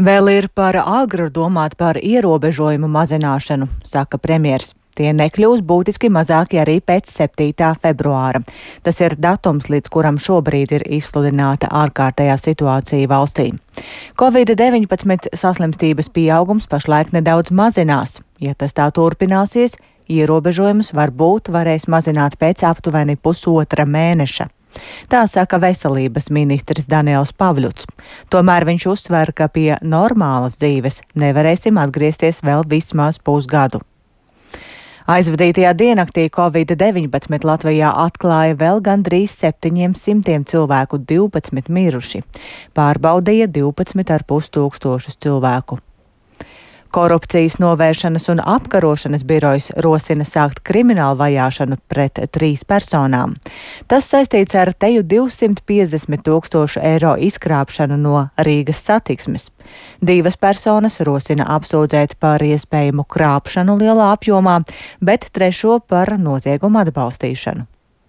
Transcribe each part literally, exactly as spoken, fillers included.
Vēl ir par agru domāt par ierobežojumu mazināšanu, saka premjers. Tie nekļūs būtiski mazāki arī pēc septītā februāra. Tas ir datums, līdz kuram šobrīd ir izsludināta ārkārtējā situācija valstī. covid deviņpadsmit saslimstības pieaugums pašlaik nedaudz mazinās. Ja tas tā turpināsies, ierobežojumus varbūt varēs mazināt pēc aptuveni pusotra mēneša. Tā saka veselības ministrs Daniels Pavļuts. Tomēr viņš uzsver, ka pie normālas dzīves nevarēsim atgriezties vēl vismaz pusgadu. Aizvadītajā diennaktī covid deviņpadsmit Latvijā atklāja vēl gandrīz septiņiem simtiem cilvēku, divpadsmit miruši. Pārbaudīja divpadsmit ar pus tūkstošus cilvēku. Korupcijas novēršanas un apkarošanas birojs rosina sākt kriminālu vajāšanu pret trīs personām. Tas saistīts ar teju divsimt piecdesmit tūkstošu eiro izkrāpšanu no Rīgas satiksmes. Divas personas rosina apsūdzēt par iespējamu krāpšanu lielā apjomā, bet trešo par noziegumu atbalstīšanu.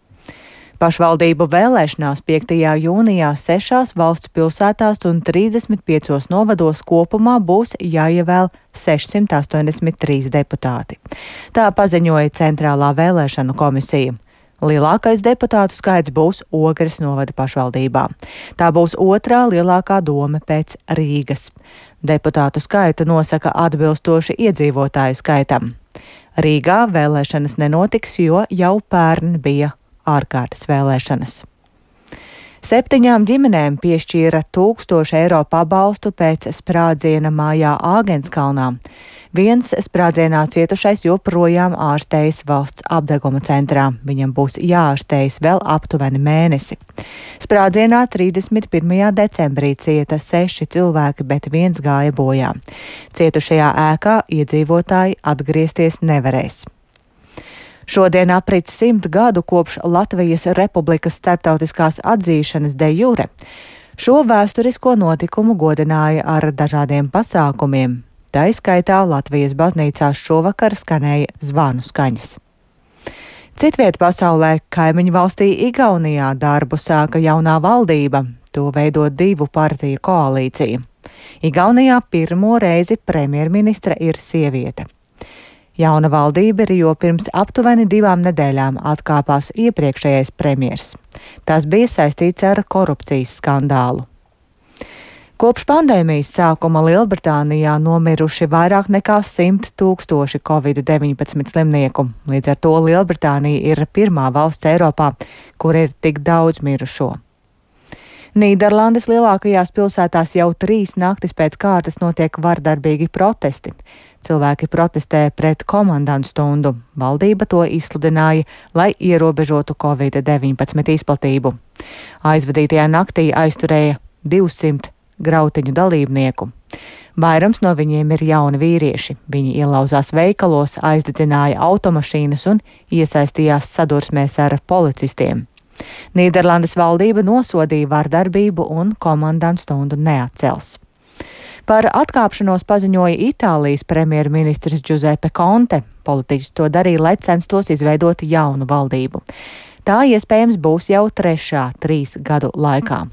Pašvaldību vēlēšanās piektajā jūnijā sešās valsts pilsētās un trīsdesmit piecos novados kopumā būs jāievēl sešsimt astoņdesmit trīs deputāti. Tā paziņoja Centrālā vēlēšanu komisija. Lielākais deputātu skaits būs Ogres novada pašvaldībā. Tā būs otrā lielākā dome pēc Rīgas. Deputātu skaitu nosaka atbilstoši iedzīvotāju skaitam. Rīgā vēlēšanas nenotiks, jo jau pērn bija ārkārtas vēlēšanas. Septiņām ģimenēm piešķīra tūkstošu eiro pabalstu pēc sprādziena mājā Āgenskalnā. Viens sprādzienā cietušais joprojām ārstējas valsts apdeguma centrā. Viņam būs jāārstējas vēl aptuveni mēnesi. Sprādzienā trīsdesmit pirmajā decembrī cieta seši cilvēki, bet viens gāja bojā. Cietušajā ēkā iedzīvotāji atgriezties nevarēs. Šodien aprit simt gadu kopš Latvijas Republikas starptautiskās atzīšanas de jure. Šo vēsturisko notikumu godināja ar dažādiem pasākumiem. Tā izskaitā Latvijas baznīcās šovakar skanēja zvanu skaņas. Citviet pasaulē, kaimiņu valstī Igaunijā, darbu sāka jaunā valdība. To veido divu partiju koalīcija. Igaunijā pirmo reizi premjerministra ir sieviete. Jauna valdība ir, jo pirms aptuveni divām nedēļām atkāpās iepriekšējais premjers. Tas bija saistīts ar korupcijas skandālu. Kopš pandēmijas sākuma Lielbritānijā nomiruši vairāk nekā simt tūkstoši covid deviņpadsmit slimnieku. Līdz ar to Lielbritānija ir pirmā valsts Eiropā, kur ir tik daudz mirušo. Nīderlandes lielākajās pilsētās jau trīs naktis pēc kārtas notiek vardarbīgi protesti. Cilvēki protestē pret komandantu stundu. Valdība to izsludināja, lai ierobežotu covid deviņpadsmit izplatību. Aizvadītajā naktī aizturēja divsimt grautiņu dalībnieku. Vairums no viņiem ir jauni vīrieši. Viņi ielauzās veikalos, aizdedzināja automašīnas un iesaistījās sadursmēs ar policistiem. Nīderlandes valdība nosodīja vardarbību un komandantu stundu neatcels. Par atkāpšanos paziņoja Itālijas premjerministrs Giuseppe Conte. Politiķis to darīja, lai censtos izveidot jaunu valdību. Tā iespējams būs jau trešā trīs gadu laikā.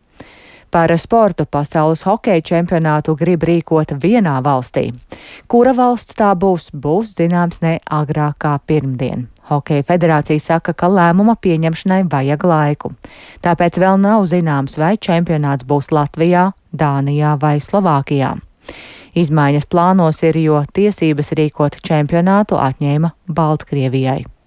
Par sportu pasaules hokeja čempionātu grib rīkot vienā valstī. Kura valsts tā būs, būs zināms ne agrāk kā pirmdien. Hokeja federācija saka, ka lēmuma pieņemšanai vajag laiku. Tāpēc vēl nav zināms, vai čempionāts būs Latvijā, Dānijā vai Slovākijā. Izmaiņas plānos ir, jo tiesības rīkot čempionātu atņēma Baltkrievijai.